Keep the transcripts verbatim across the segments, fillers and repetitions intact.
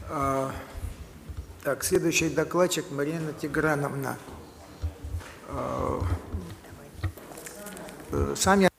А, так, следующий докладчик Марина Тиграновна. А, сам я...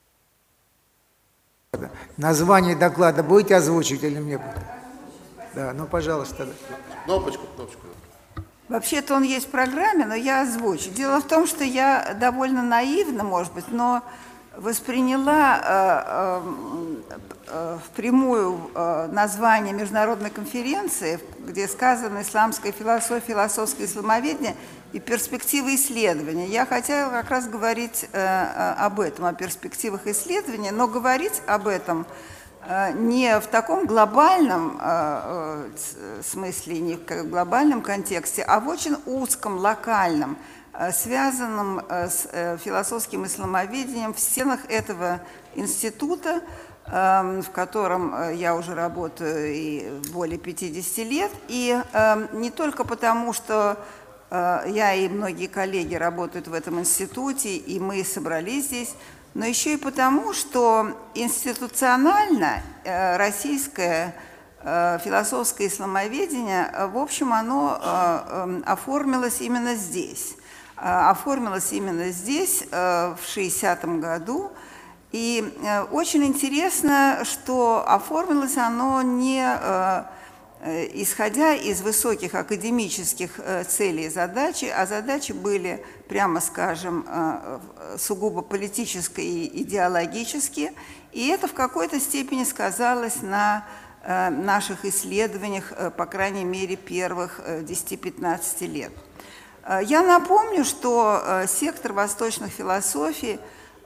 Название доклада будете озвучить или мне? Да, ну, пожалуйста. Кнопочку, кнопочку. Вообще-то он есть в программе, но я озвучу. Дело в том, что я довольно наивна, может быть, но восприняла э, э, э, впрямую э, название международной конференции, где сказано «Исламская философия, философское исламоведение и перспективы исследования». Я хотела как раз говорить э, об этом, о перспективах исследования, но говорить об этом не в таком глобальном э, смысле, не в глобальном контексте, а в очень узком, локальном, э, связанном э, с э, философским исламоведением в стенах этого института, э, в котором я уже работаю и более пятидесяти лет. И э, не только потому, что э, я и многие коллеги работают в этом институте, и мы собрались здесь, но еще и потому, что институционально э, российское э, философское исламоведение, э, в общем, оно э, э, оформилось именно здесь. Э, оформилось именно здесь э, в шестидесятом году. И э, очень интересно, что оформилось оно не э, исходя из высоких академических целей и задач, а задачи были, прямо скажем, сугубо политические и идеологические, и это в какой-то степени сказалось на наших исследованиях, по крайней мере, первых десяти-пятнадцати лет. Я напомню, что сектор восточных философий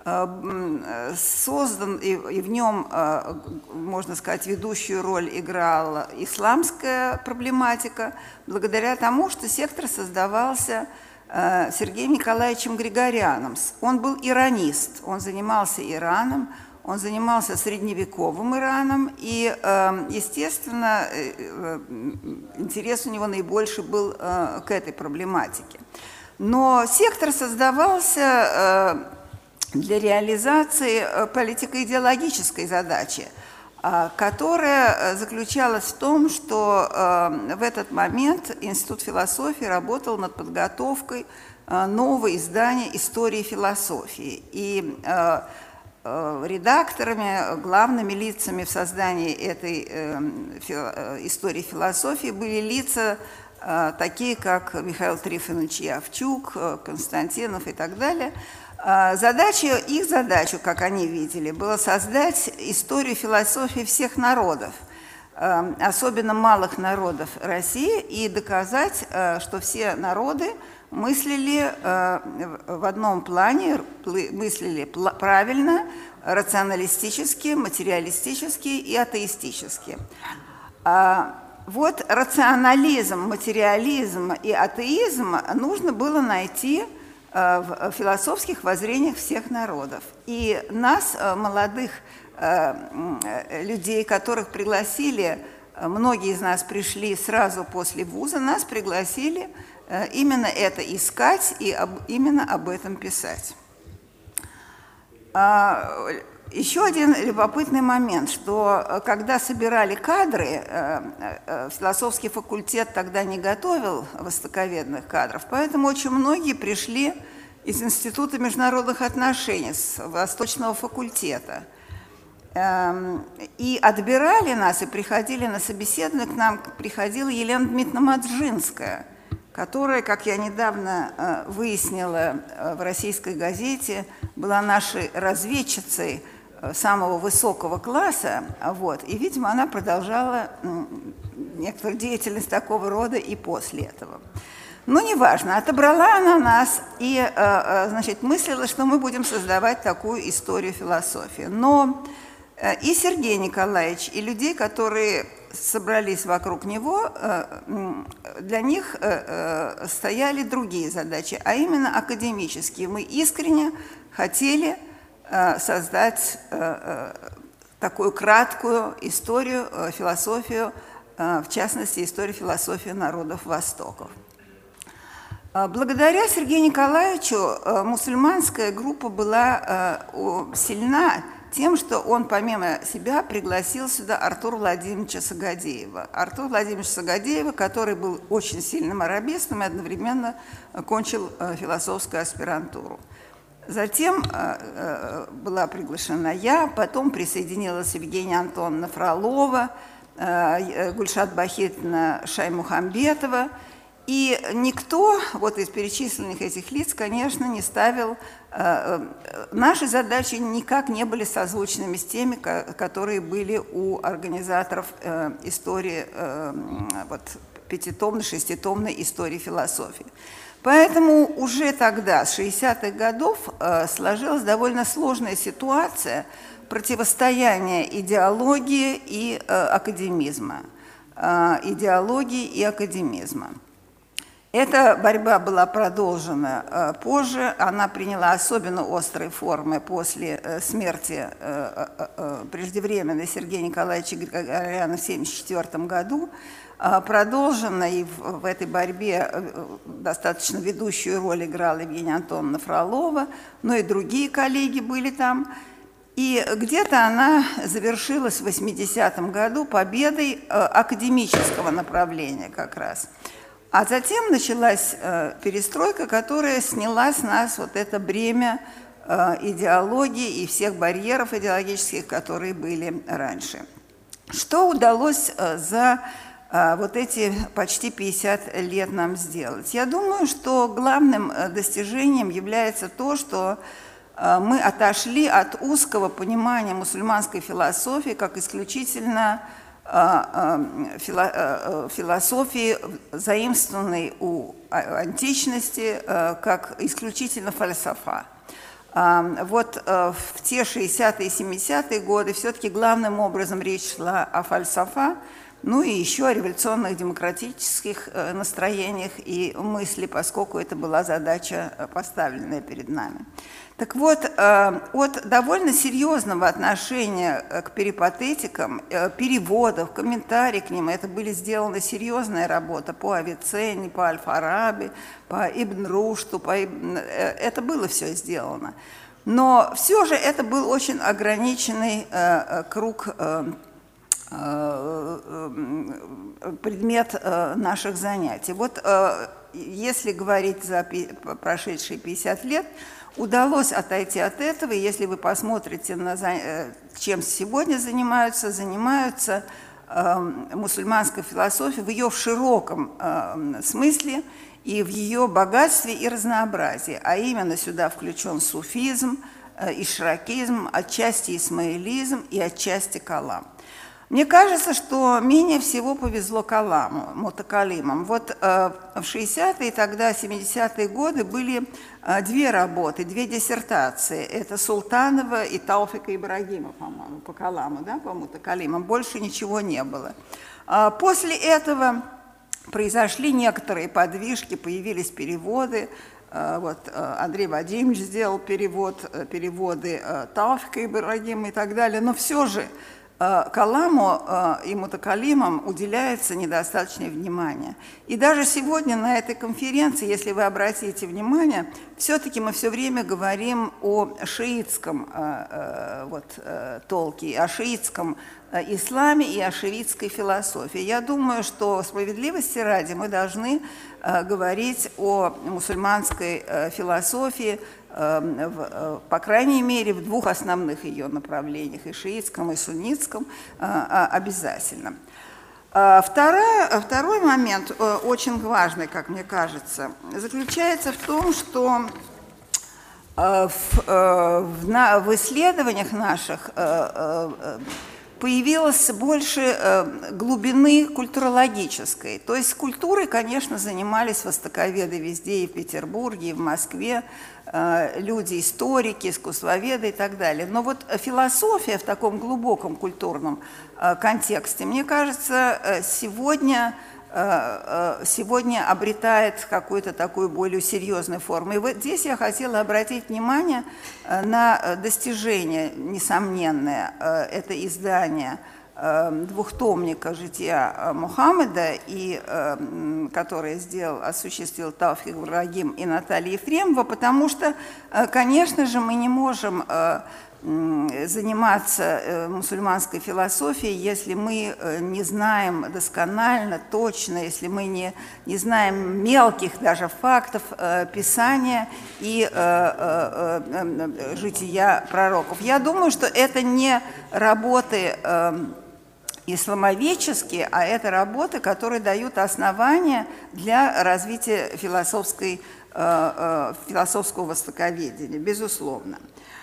создан, и в нем, можно сказать, ведущую роль играла исламская проблематика, благодаря тому, что сектор создавался Сергеем Николаевичем Григоряном. Он был иранист, он занимался Ираном, он занимался средневековым Ираном, и, естественно, интерес у него наибольший был к этой проблематике. Но сектор создавался для реализации политико-идеологической задачи, которая заключалась в том, что в этот момент Институт философии работал над подготовкой нового издания истории философии. И редакторами, главными лицами в создании этой истории философии были лица такие, как Михаил Трифонович Явчук, Константинов и так далее. Задача, их задача, как они видели, было создать историю философии всех народов, особенно малых народов России, и доказать, что все народы мыслили в одном плане, мыслили правильно, рационалистически, материалистически и атеистически. Вот рационализм, материализм и атеизм нужно было найти в философских воззрениях всех народов. И нас, молодых людей, которых пригласили, многие из нас пришли сразу после вуза, нас пригласили именно это искать и именно об этом писать. Еще один любопытный момент, что когда собирали кадры, философский факультет тогда не готовил востоковедных кадров, поэтому очень многие пришли из Института международных отношений, с Восточного факультета. И отбирали нас, и приходили на собеседование, к нам приходила Елена Дмитриевна Маджинская, которая, как я недавно выяснила в российской газете, была нашей разведчицей самого высокого класса, вот, и, видимо, она продолжала некоторую деятельность такого рода и после этого. Но неважно, отобрала она нас и, значит, мыслила, что мы будем создавать такую историю философии. Но и Сергей Николаевич, и людей, которые собрались вокруг него, для них стояли другие задачи, а именно академические. Мы искренне хотели создать такую краткую историю, философию, в частности, историю философии народов Востоков. Благодаря Сергею Николаевичу мусульманская группа была сильна тем, что он помимо себя пригласил сюда Артура Владимировича Сагадеева. Артур Владимирович Сагадеева, который был очень сильным арабистом и одновременно кончил философскую аспирантуру. Затем была приглашена я, потом присоединилась Евгения Антоновна Фролова, Гульшат Бахитовна Шаймухамбетова. И никто вот из перечисленных этих лиц, конечно, не ставил, э, наши задачи никак не были созвучными с теми, которые были у организаторов э, истории, э, вот, пятитомной, шеститомной истории философии. Поэтому уже тогда, с шестидесятых годов, э, сложилась довольно сложная ситуация противостояния идеологии и э, академизма. Э, идеологии и академизма. Эта борьба была продолжена э, позже, она приняла особенно острые формы после э, смерти э, э, преждевременной Сергея Николаевича Григоряна в тысяча девятьсот семьдесят четвёртом году, э, продолжена, и в, в этой борьбе э, достаточно ведущую роль играла Евгения Антоновна Фролова, но и другие коллеги были там. И где-то она завершилась в восьмидесятом году победой э, академического направления как раз. А затем началась э, перестройка, которая сняла с нас вот это бремя э, идеологии и всех барьеров идеологических, которые были раньше. Что удалось э, за э, вот эти почти пятьдесят лет нам сделать? Я думаю, что главным э, достижением является то, что э, мы отошли от узкого понимания мусульманской философии как исключительно философии, заимствованной у античности, как исключительно фальсафа. Вот в те шестидесятые и семидесятые годы все-таки главным образом речь шла о фальсафа, ну и еще о революционных демократических настроениях и мысли, поскольку это была задача, поставленная перед нами. Так вот, от довольно серьезного отношения к перипатетикам, переводов, комментариев к ним, это были сделаны серьезная работа по Авиценне, по Аль-Фараби, по Ибн Рушту, по Ибн... это было все сделано. Но все же это был очень ограниченный круг, предмет наших занятий. Вот если говорить за прошедшие пятьдесят лет, удалось отойти от этого, и если вы посмотрите, на, чем сегодня занимаются, занимаются э, мусульманской философией в ее широком э, смысле и в ее богатстве и разнообразии, а именно сюда включен суфизм, э, ишракизм, отчасти исмаилизм и отчасти калам. Мне кажется, что менее всего повезло каламу, мутакалимам. Вот э, в шестидесятые, тогда семидесятые годы были э, две работы, две диссертации. Это Султанова и Тауфика Ибрагима, по-моему, по каламу, да, по мутакалимам. Больше ничего не было. А после этого произошли некоторые подвижки, появились переводы. Вот Андрей Вадимович сделал перевод, переводы Тауфика Ибрагима и так далее. Но все же каламу и мутакалимам уделяется недостаточное внимание. И даже сегодня на этой конференции, если вы обратите внимание, все-таки мы все время говорим о шиитском вот, толке, о шиитском исламе и о шиитской философии. Я думаю, что справедливости ради мы должны говорить о мусульманской философии, по крайней мере, в двух основных ее направлениях, и шиитском, и суннитском, обязательно. Вторая, второй момент, очень важный, как мне кажется, заключается в том, что в, в, в исследованиях наших появилось больше глубины культурологической. То есть культурой, конечно, занимались востоковеды везде, и в Петербурге, и в Москве, люди, историки, искусствоведы и так далее. Но вот философия в таком глубоком культурном контексте, мне кажется, сегодня, сегодня обретает какую-то такую более серьезную форму. И вот здесь я хотела обратить внимание на достижение несомненное. Это издание двухтомника «Жития Мухаммеда», и, которое сделал, осуществил Тауфик Ибрагим и Наталья Ефремова, потому что, конечно же, мы не можем заниматься мусульманской философией, если мы не знаем досконально, точно, если мы не, не знаем мелких даже фактов Писания и жития пророков. Я думаю, что это не работы исламоведческие, а это работы, которые дают основания для развития философской, философского востоковедения, безусловно.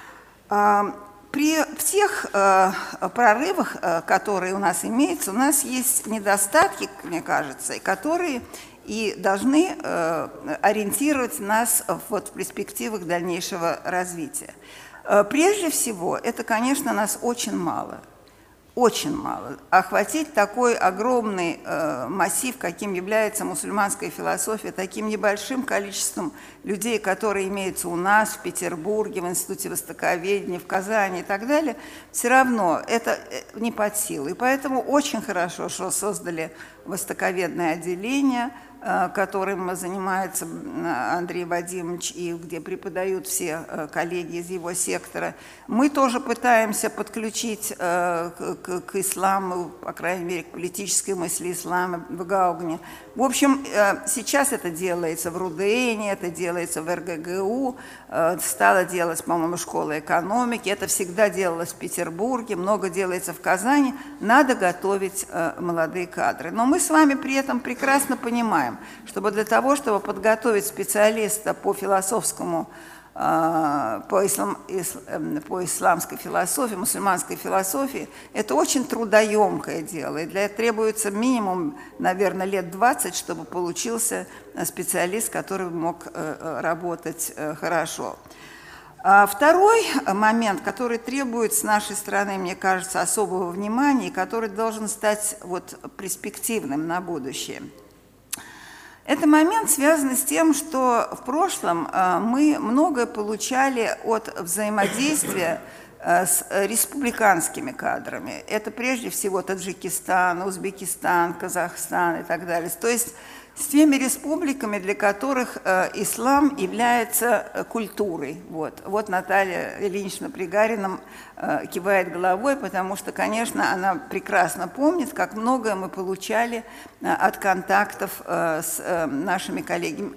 При тех э, прорывах, э, которые у нас имеются, у нас есть недостатки, мне кажется, которые и должны э, ориентировать нас вот, в перспективах дальнейшего развития. Э, прежде всего, это, конечно, нас очень мало. Очень мало. Охватить такой огромный э, массив, каким является мусульманская философия, таким небольшим количеством людей, которые имеются у нас в Петербурге, в Институте востоковедения, в Казани и так далее, все равно это не под силу. И поэтому очень хорошо, что создали востоковедное отделение, которым занимается Андрей Вадимович и где преподают все коллеги из его сектора. Мы тоже пытаемся подключить к, к, к исламу, по крайней мере, к политической мысли ислама в Гаугне. В общем, сейчас это делается в РУДНе, это делается в РГГУ, стало делать, по-моему, школа экономики, это всегда делалось в Петербурге, много делается в Казани. Надо готовить молодые кадры. Но мы с вами при этом прекрасно понимаем, чтобы для того, чтобы подготовить специалиста по философскому, по, ислам, по исламской философии, мусульманской философии, это очень трудоемкое дело. И для этого требуется минимум, наверное, лет двадцать, чтобы получился специалист, который мог работать хорошо. Второй момент, который требует с нашей стороны, мне кажется, особого внимания, и который должен стать вот, перспективным на будущее. Это момент связан с тем, что в прошлом мы многое получали от взаимодействия с республиканскими кадрами. Это прежде всего Таджикистан, Узбекистан, Казахстан и так далее. То есть с теми республиками, для которых ислам является культурой. Вот, вот Наталья Ильинична Пригарина кивает головой, потому что, конечно, она прекрасно помнит, как многое мы получали от контактов с нашими коллегами.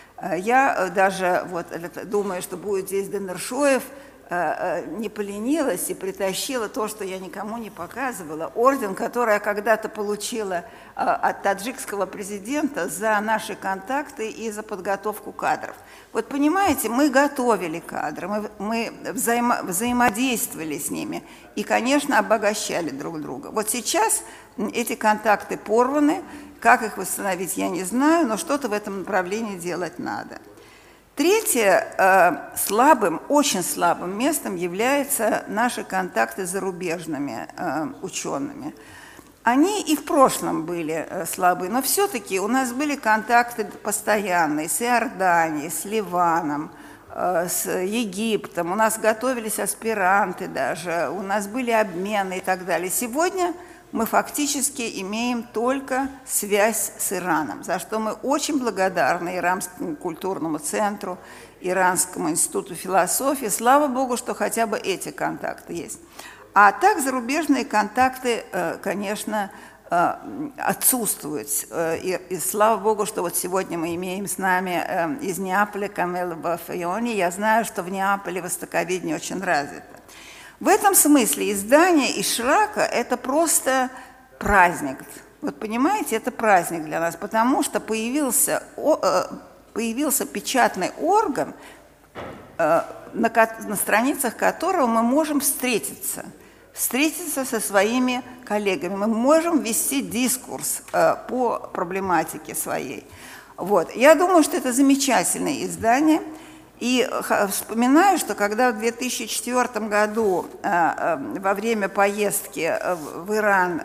Я даже вот, думаю, что будет здесь Денершоев, не поленилась и притащила то, что я никому не показывала, орден, который я когда-то получила от таджикского президента за наши контакты и за подготовку кадров. Вот понимаете, мы готовили кадры, мы, мы взаимо, взаимодействовали с ними и, конечно, обогащали друг друга. Вот сейчас эти контакты порваны, как их восстановить, я не знаю, но что-то в этом направлении делать надо. Третье, э, слабым, очень слабым местом являются наши контакты с зарубежными э, учеными. Они и в прошлом были э, слабые, но все-таки у нас были контакты постоянные с Иорданией, с Ливаном, э, с Египтом, у нас готовились аспиранты даже, у нас были обмены и так далее. Сегодня мы фактически имеем только связь с Ираном, за что мы очень благодарны Иранскому культурному центру, Иранскому институту философии. Слава Богу, что хотя бы эти контакты есть. А так зарубежные контакты, конечно, отсутствуют. И, и слава Богу, что вот сегодня мы имеем с нами из Неаполя Камелла Бафайони. Я знаю, что в Неаполе востоковедение очень развито. В этом смысле издание Ишрака – это просто праздник. Вот понимаете, это праздник для нас, потому что появился, появился печатный орган, на, на страницах которого мы можем встретиться, встретиться со своими коллегами, мы можем вести дискурс по проблематике своей. Вот. Я думаю, что это замечательное издание. И вспоминаю, что когда в две тысячи четвёртом году во время поездки в Иран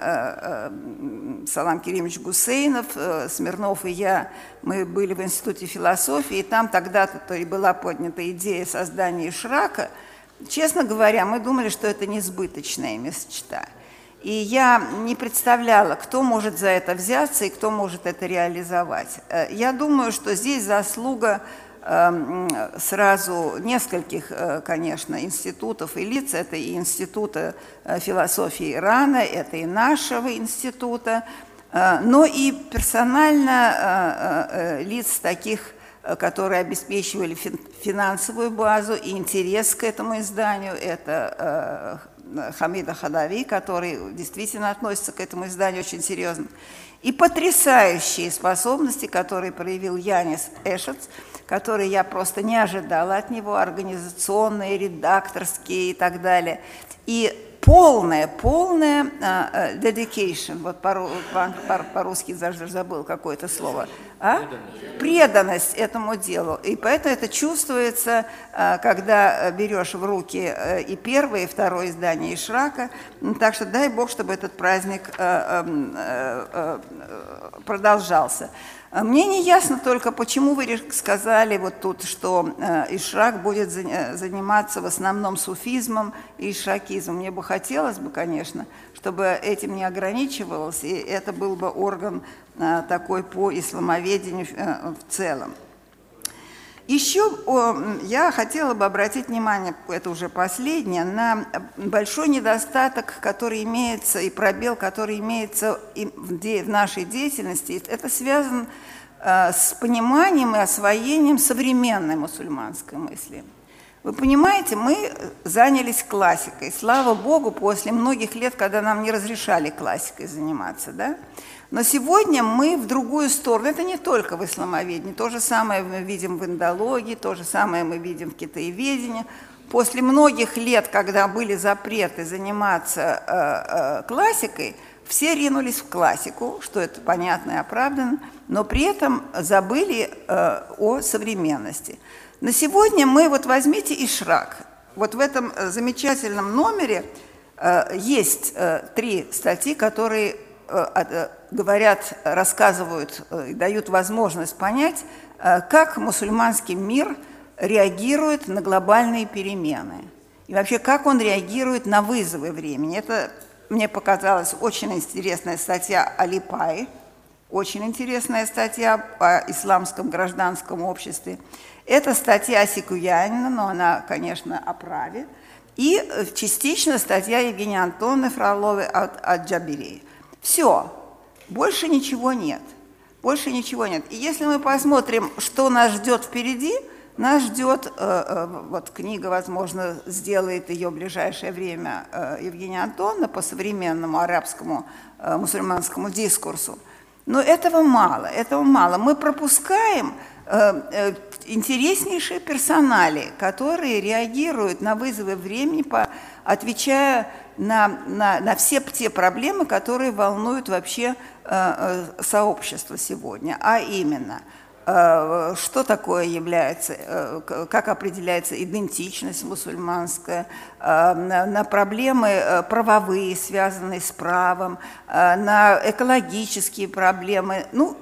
Салам Керимович Гусейнов, Смирнов и я, мы были в Институте философии, и там тогда-то была поднята идея создания Ишрака, честно говоря, мы думали, что это несбыточная мечта. И я не представляла, кто может за это взяться и кто может это реализовать. Я думаю, что здесь заслуга сразу нескольких, конечно, институтов и лиц. Это и Института философии Ирана, это и нашего института, но и персонально лиц таких, которые обеспечивали финансовую базу и интерес к этому изданию. Это Хамида Хадави, который действительно относится к этому изданию очень серьезно. И потрясающие способности, которые проявил Янис Эшец, которые я просто не ожидала от него, организационные, редакторские и так далее. И полная, полная uh, dedication, вот по-русски даже забыл какое-то слово, а? преданность. преданность этому делу. И поэтому это чувствуется, uh, когда берешь в руки uh, и первое, и второе издание Ишрака. Так что дай Бог, чтобы этот праздник uh, uh, uh, продолжался. Мне не ясно только, почему вы сказали вот тут, что э, Ишрак будет за, заниматься в основном суфизмом и ишракизмом. Мне бы хотелось бы, конечно, чтобы этим не ограничивалось, и это был бы орган э, такой по исламоведению э, в целом. Еще о, я хотела бы обратить внимание, это уже последнее, на большой недостаток, который имеется, и пробел, который имеется и в, де, в нашей деятельности. Это связано э, с пониманием и освоением современной мусульманской мысли. Вы понимаете, мы занялись классикой. Слава Богу, после многих лет, когда нам не разрешали классикой заниматься, да? Но сегодня мы в другую сторону. Это не только в исламоведении. То же самое мы видим в индологии, то же самое мы видим в китаеведении. После многих лет, когда были запреты заниматься э, э, классикой, все ринулись в классику, что это понятно и оправданно, но при этом забыли э, о современности. На сегодня мы, вот возьмите Ишрак. Вот в этом замечательном номере э, есть э, три статьи, которые говорят, рассказывают и дают возможность понять, как мусульманский мир реагирует на глобальные перемены. И вообще, как он реагирует на вызовы времени. Это, мне показалась очень интересная статья Али Пай, очень интересная статья о исламском гражданском обществе. Это статья Асикуянина, но она, конечно, о праве. И частично статья Евгении Антоновны Фроловой от, от Джабирии. Все, больше ничего нет, больше ничего нет. И если мы посмотрим, что нас ждет впереди, нас ждет, э, э, вот книга, возможно, сделает ее в ближайшее время э, Евгения Антоновна по современному арабскому э, мусульманскому дискурсу. Но этого мало, этого мало. Мы пропускаем э, э, интереснейшие персонали, которые реагируют на вызовы времени, по, отвечая на, на, на все те проблемы, которые волнуют вообще э, сообщество сегодня, а именно, э, что такое является, э, как определяется идентичность мусульманская, э, на, на проблемы э, правовые, связанные с правом, э, на экологические проблемы, ну,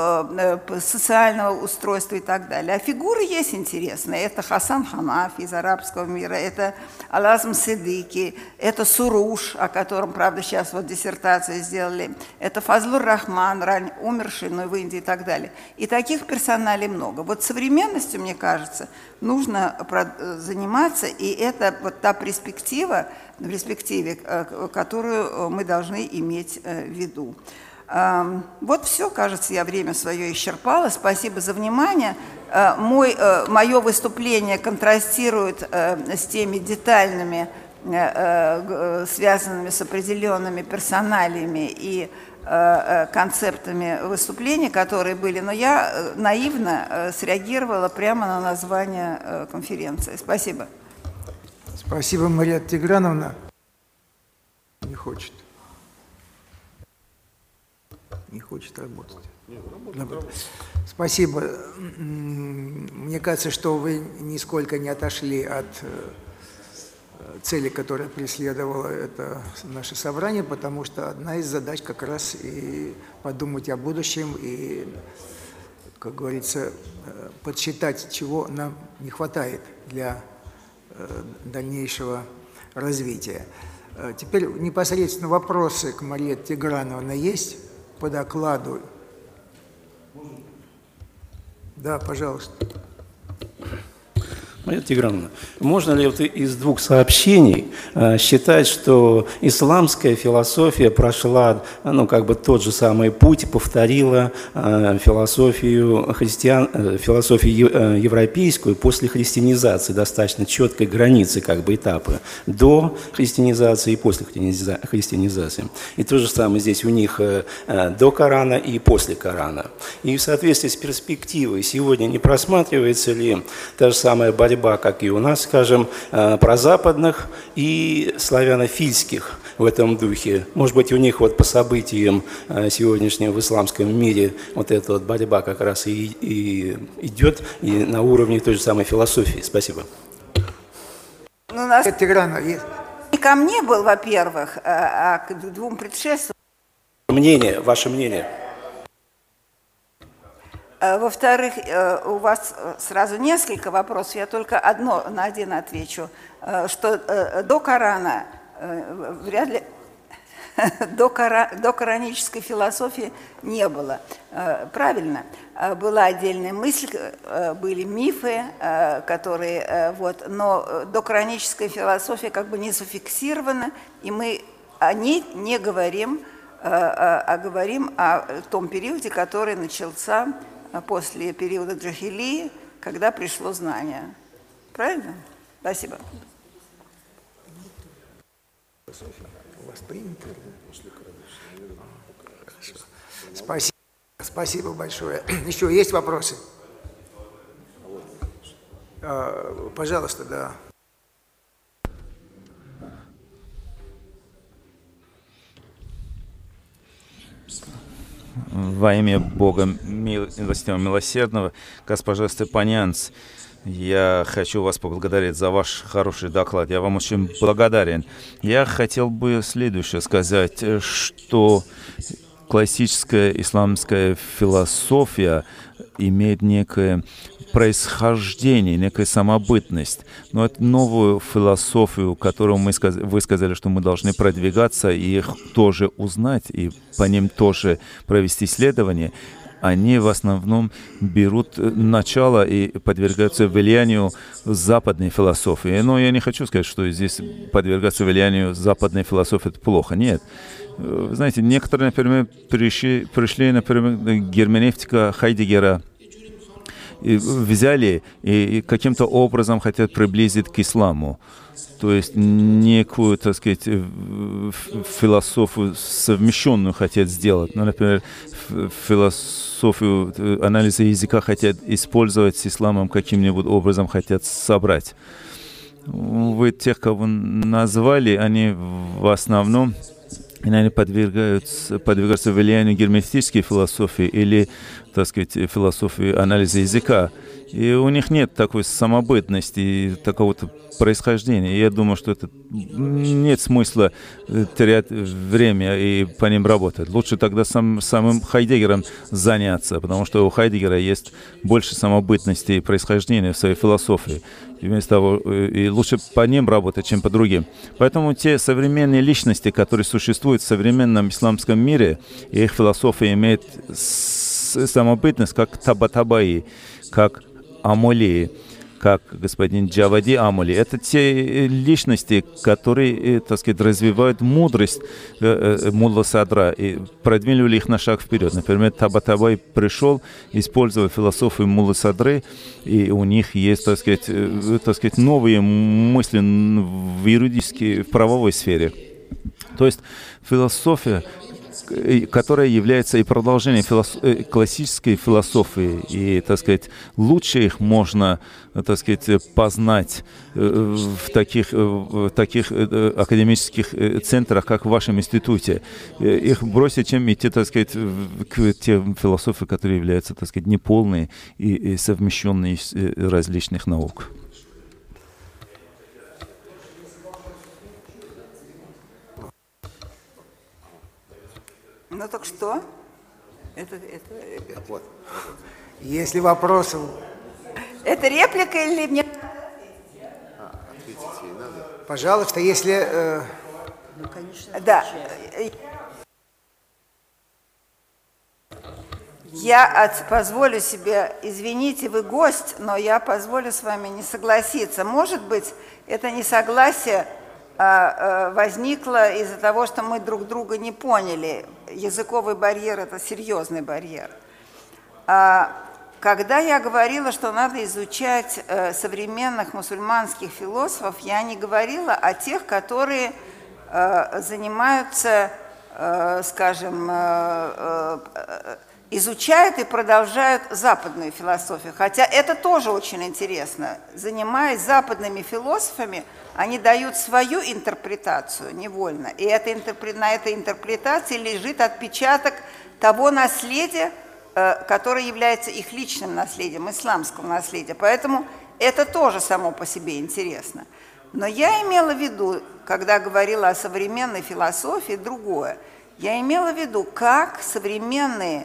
социального устройства и так далее. А фигуры есть интересные. Это Хасан Ханафи из арабского мира, это Алазм Сиддики, это Суруш, о котором, правда, сейчас вот диссертацию сделали, это Фазлур Рахман, рань умерший, но в Индии и так далее. И таких персоналей много. Вот современностью, мне кажется, нужно заниматься, и это вот та перспектива, перспективе, которую мы должны иметь в виду. Вот все, кажется, я время свое исчерпала. Спасибо за внимание. Мой, мое выступление контрастирует с теми детальными, связанными с определенными персоналиями и концептами выступления, которые были, но я наивно среагировала прямо на название конференции. Спасибо. Спасибо, Мария Тиграновна. Не хочет. Не хочет работать. Нет, работать. Спасибо. Мне кажется, что вы нисколько не отошли от цели, которая преследовала это наше собрание, потому что одна из задач как раз и подумать о будущем, и, как говорится, подсчитать, чего нам не хватает для дальнейшего развития. Теперь непосредственно вопросы к Марии Тиграновне есть? По докладу. Да, пожалуйста. Мария Тиграновна, можно ли вот из двух сообщений э, считать, что исламская философия прошла, ну, как бы тот же самый путь, повторила э, философию, христиан, э, философию э, европейскую после христианизации, достаточно четкой границы, как бы этапы, до христианизации и после христианизации. И то же самое здесь у них э, э, до Корана и после Корана. И в соответствии с перспективой сегодня не просматривается ли та же самая борьба, как и у нас, скажем, прозападных и славянофильских в этом духе. Может быть, у них вот по событиям сегодняшнего в исламском мире вот эта вот борьба как раз и, и идет и на уровне той же самой философии. Спасибо. Ну, у нас Тиграна, не ко мне был, во-первых, а к двум предшественникам. Мнение, ваше мнение. Во-вторых, у вас сразу несколько вопросов, я только одно на один отвечу, что до Корана вряд ли до, кора, до коранической философии не было. Правильно, была отдельная мысль, были мифы, которые вот, но до коранической философии как бы не зафиксирована, и мы о ней не говорим, а говорим о том периоде, который начался после периода Джахилии, когда пришло знание. Правильно? Спасибо. У вас принято? Хорошо. Спасибо. Спасибо большое. Еще есть вопросы? Пожалуйста, да. Во имя Бога милостивого, милосердного, госпожа Степанянц, я хочу вас поблагодарить за ваш хороший доклад. Я вам очень благодарен. Я хотел бы следующее сказать, что классическая исламская философия имеет некое происхождение, некая самобытность. Но это новую философию, которую мы сказ... вы сказали, что мы должны продвигаться и их тоже узнать, и по ним тоже провести исследования, они в основном берут начало и подвергаются влиянию западной философии. Но я не хочу сказать, что здесь подвергаться влиянию западной философии — это плохо. Нет. Вы знаете, некоторые, например, пришли, пришли например, герменевтика Хайдеггера, и взяли и, и каким-то образом хотят приблизить к исламу. То есть некую, так сказать, философию совмещенную хотят сделать. Ну, например, философию анализа языка хотят использовать с исламом, каким-нибудь образом хотят собрать. Вы тех, кого назвали, они в основном и, наверное, подвергаются, подвергаются влиянию герметической философии или, так сказать, философии анализа языка. И у них нет такой самобытности, такого-то происхождения. И я думаю, что это нет смысла терять время и по ним работать. Лучше тогда сам, самым Хайдеггером заняться, потому что у Хайдеггера есть больше самобытности и происхождения в своей философии. И вместо того, и лучше по ним работать, чем по другим. Поэтому те современные личности, которые существуют в современном исламском мире, и их философия имеет самобытность, как Табатабаи, как Амули, как господин Джавади Амули. Это те личности, которые, так сказать, развивают мудрость э, Мулла Садра и продвинули их на шаг вперед. Например, Табатабай пришел, использовал философию Муллы Садры, и у них есть, так сказать, э, так сказать, новые мысли в юридической, в правовой сфере. То есть философия, которая является и продолжением философ... классической философии, и, так сказать, лучше их можно, так сказать, познать в таких, в таких академических центрах, как в вашем институте. Их бросить, чем идти, так сказать, к тем философии, которые являются, так сказать, неполные и совмещенные из различных наук. Ну так что? Это, это, это. Вот. Если вопросы... Это реплика или мне? А, ответить ей надо? Пожалуйста, если... Э... Ну, конечно. Да. Я от, позволю себе, извините, вы гость, но я позволю с вами не согласиться. Может быть, это несогласие а, а, возникло из-за того, что мы друг друга не поняли. Языковый барьер – это серьезный барьер. А, когда я говорила, что надо изучать а, современных мусульманских философов, я не говорила о тех, которые а, занимаются, а, скажем, а, а, изучают и продолжают западную философию. Хотя это тоже очень интересно. Занимаясь западными философами, они дают свою интерпретацию невольно. И это, на этой интерпретации лежит отпечаток того наследия, которое является их личным наследием, исламского наследия. Поэтому это тоже само по себе интересно. Но я имела в виду, когда говорила о современной философии, другое. Я имела в виду, как современные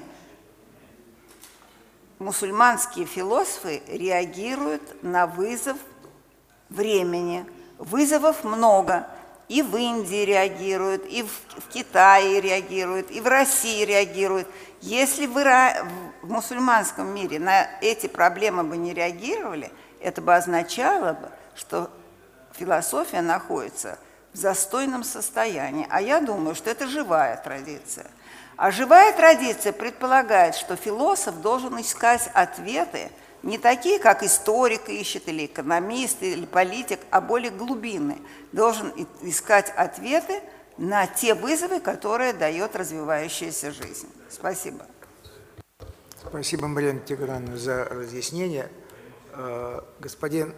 мусульманские философы реагируют на вызов времени. Вызовов много. И в Индии реагируют, и в, в Китае реагируют, и в России реагируют. Если вы в мусульманском мире на эти проблемы бы не реагировали, это бы означало бы, что философия находится в застойном состоянии. А я думаю, что это живая традиция. А живая традиция предполагает, что философ должен искать ответы не такие, как историк ищет, или экономист, или политик, а более глубинные. Должен искать ответы на те вызовы, которые дает развивающаяся жизнь. Спасибо. Спасибо, Марина Тиграновна, за разъяснение. Господин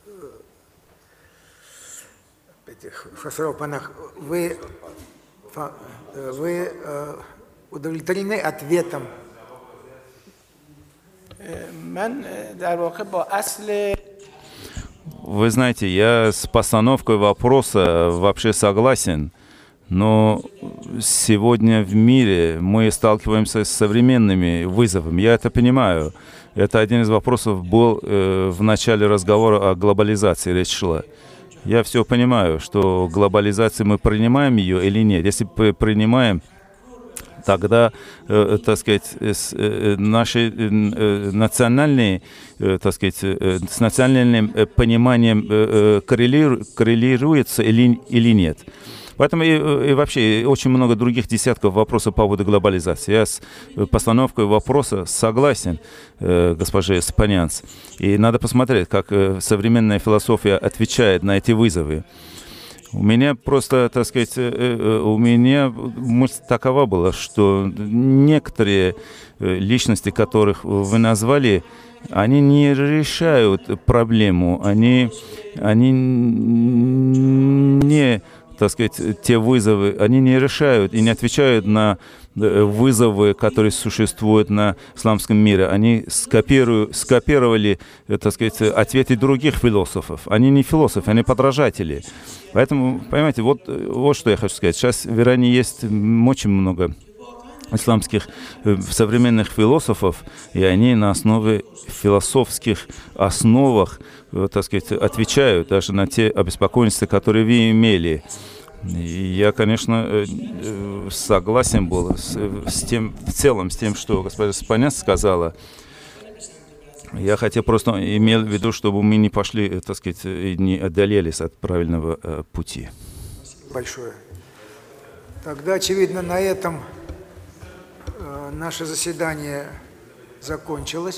Хосров Панах, вы, вы удовлетворены ответом? Вы знаете, я с постановкой вопроса вообще согласен, но сегодня в мире мы сталкиваемся с современными вызовами. Я это понимаю. Это один из вопросов был э, в начале разговора о глобализации, речь шла. Я все понимаю, что глобализацию мы принимаем ее или нет. Если принимаем, тогда, э, так сказать, с, э, наши э, национальные, э, так сказать, э, с национальным э, пониманием э, коррелиру, коррелируется или, или нет. Поэтому и, и вообще очень много других десятков вопросов по поводу глобализации. Я с постановкой вопроса согласен, э, госпожа Спанянц. И надо посмотреть, как э, современная философия отвечает на эти вызовы. У меня просто, так сказать, у меня мысль такова была, что некоторые личности, которых вы назвали, они не решают проблему, они, они не, так сказать, те вызовы, они не решают и не отвечают на вызовы, которые существуют на исламском мире. Они скопируют, скопировали, так сказать, ответы других философов. Они не философы, они подражатели. Поэтому, понимаете, вот, вот что я хочу сказать. Сейчас в Иране есть очень много исламских современных философов, и они на основе философских основах, так сказать, отвечают даже на те обеспокоенности, которые вы имели. И я, конечно, согласен был с, с тем, в целом с тем, что госпожа Спанянц сказала. Я хотел просто имел в виду, чтобы мы не пошли, так сказать, и не отдалились от правильного э, пути. Спасибо большое. Тогда, очевидно, на этом э, наше заседание закончилось.